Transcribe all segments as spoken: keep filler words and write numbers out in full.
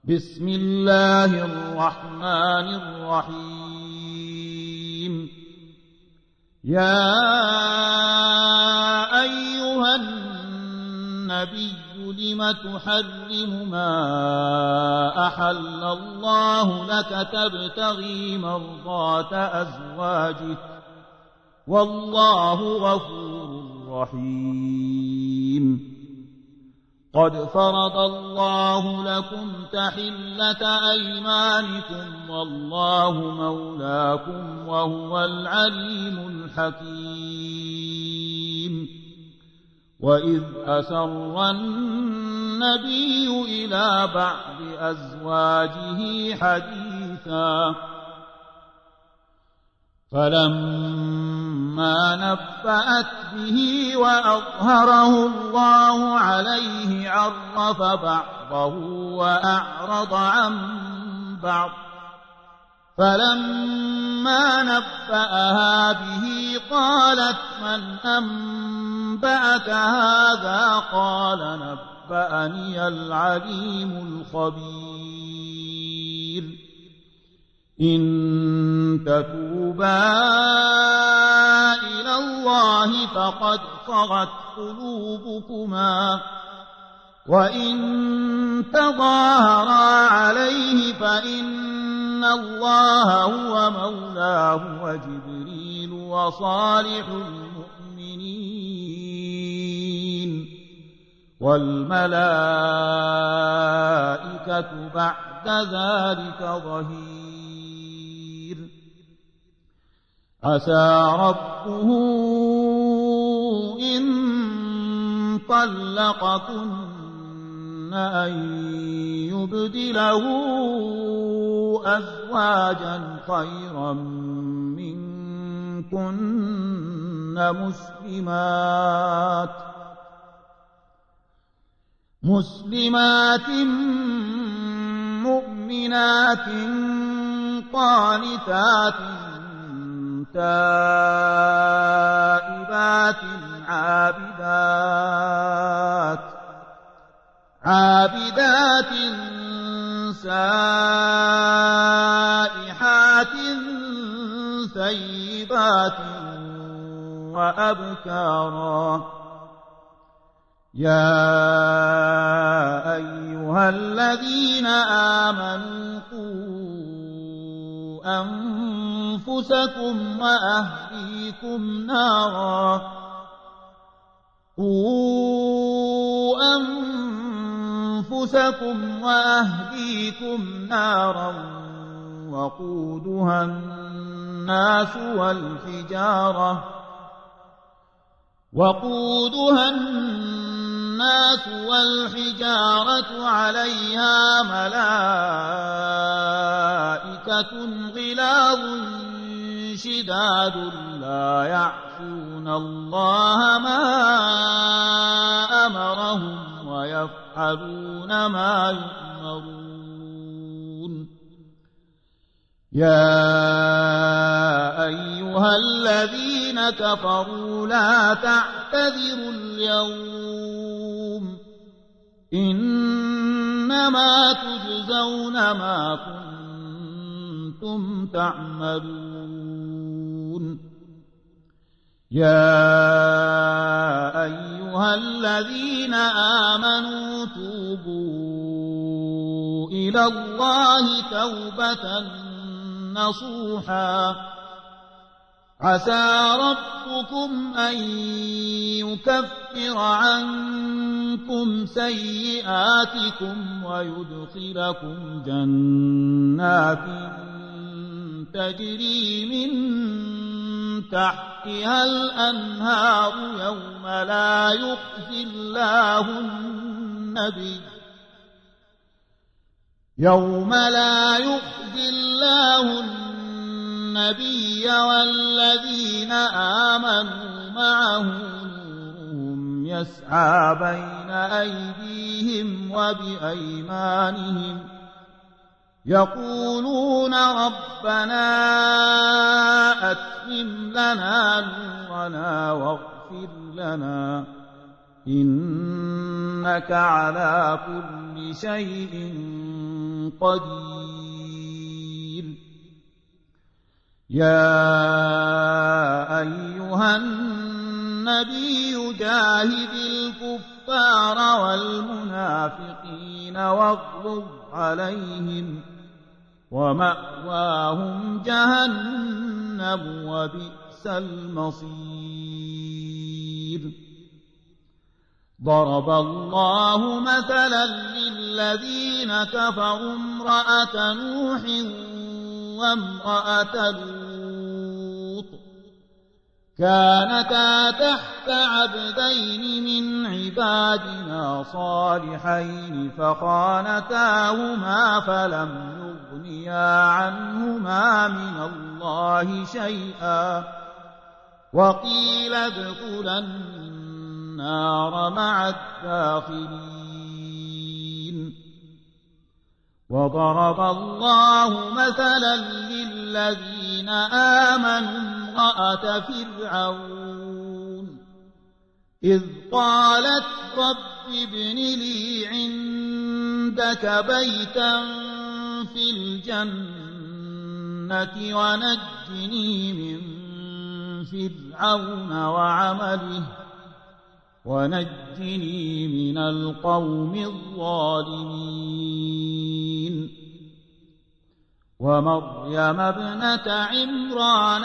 بسم الله الرحمن الرحيم يا أيها النبي لم تحرم ما أحل الله لك تبتغي مرضات أزواجك والله غفور رحيم قد فرض الله لكم تحلة أيمانكم والله مولاكم وهو العليم الحكيم وإذ أسر النبي إلى بعض أزواجه حديثا فلما نبأت به وأظهره الله عليه عرف بعضه وأعرض عن بعض فلما نبأها به قالت من أنبأك هذا قال نبأني العليم الخبير إن تتوبا إلى الله فقد صغت قلوبكما وإن تظاهرا عليه فإن الله هو مولاه وجبريل وصالح المؤمنين والملائكة بعد ذلك ظهير عسى ربه إن طلقكن أن يبدله أزواجا خيرا منكن مسلمات مسلمات مؤمنات قانتات تائبات عابدات عابدات سائحات ثيبات وأبكارا يا أيها الذين آمنوا قوا أنفسكم وأهليكم نارا قوا أنفسكم وأهليكم نارا وقودها الناس والحجارة وقودها الناس والحجارة عليها ملائكة غلاظ شداد لا يعصون الله ما أمرهم ويفعلون ما يؤمرون يا أيها الذين كفروا لا تعتذروا اليوم إنما تجزون ما كنتم تعملون يا أيها الذين آمنوا توبوا إلى الله توبة نصوحا عسى ربكم أن يكفر عنكم سيئاتكم ويدخلكم جنات تجري من تحتها الأنهار يوم لا يخزي الله النبي يوم لا يخزي الله النبي والذين آمنوا معه نورهم يسعى بين أيديهم وبأيمانهم يقولون ربنا أتمم لنا نورنا واغفر لنا إنك على كل شيء قدير. يا أيها النبي جاهد الكفار والمنافقين واغلظ عليهم ومأواهم جهنم وبئس المصير. ضرب الله مثلا للذين كفروا امرأة نوح وامرأة لوط كانتا تحت عبدين من عبادنا صالحين فخانتاهما فلم يغنيا عنهما من الله شيئا وقيل ادخلا النار مع الداخلين. وضرب الله مثلا للذين آمنوا امرأة فرعون إذ قالت رب ابن لي عندك بيتا في الجنة ونجني من فرعون وعمله ونجني من القوم الظالمين. ومريم ابنة عمران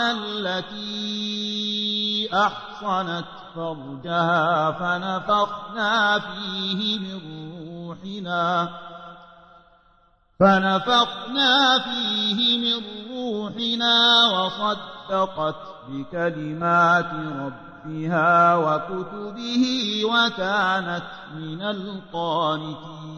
التي أحصنت فرجها فنفخنا فيه من روحنا فنفخنا فيه من روحنا وصدقت بكلمات ربها وكتبه وكانت من القانتين.